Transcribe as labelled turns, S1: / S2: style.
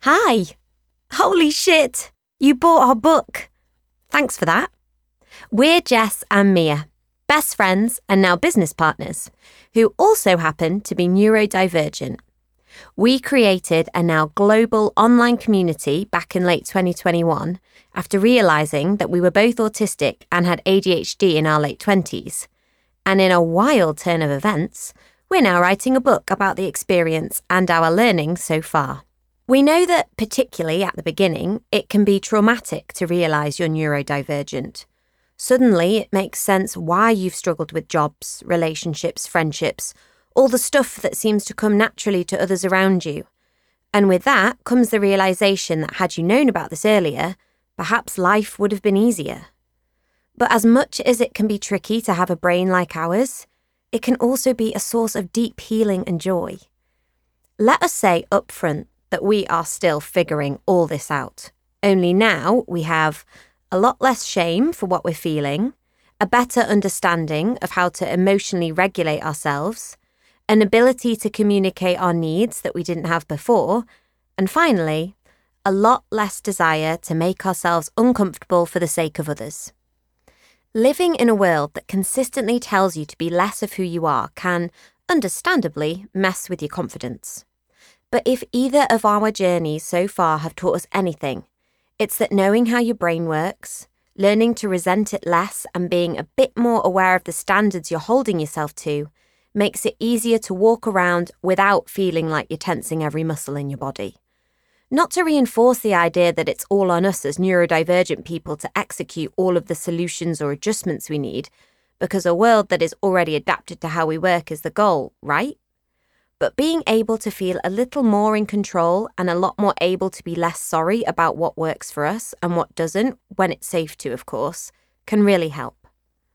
S1: Hi! Holy shit! You bought our book! Thanks for that. We're Jess and Mia, best friends and now business partners, who also happen to be neurodivergent. We created a now global online community back in late 2021 after realising that we were both autistic and had ADHD in our late 20s. And in a wild turn of events, we're now writing a book about the experience and our learning so far. We know that, particularly at the beginning, it can be traumatic to realise you're neurodivergent. Suddenly, it makes sense why you've struggled with jobs, relationships, friendships, all the stuff that seems to come naturally to others around you. And with that comes the realisation that had you known about this earlier, perhaps life would have been easier. But as much as it can be tricky to have a brain like ours, it can also be a source of deep healing and joy. Let us say up front that we are still figuring all this out. Only now we have a lot less shame for what we're feeling, a better understanding of how to emotionally regulate ourselves, an ability to communicate our needs that we didn't have before, and finally, a lot less desire to make ourselves uncomfortable for the sake of others. Living in a world that consistently tells you to be less of who you are can, understandably, mess with your confidence. But if either of our journeys so far have taught us anything, it's that knowing how your brain works, learning to resent it less and being a bit more aware of the standards you're holding yourself to makes it easier to walk around without feeling like you're tensing every muscle in your body. Not to reinforce the idea that it's all on us as neurodivergent people to execute all of the solutions or adjustments we need, because a world that is already adapted to how we work is the goal, right? But being able to feel a little more in control and a lot more able to be less sorry about what works for us and what doesn't, when it's safe to, of course, can really help.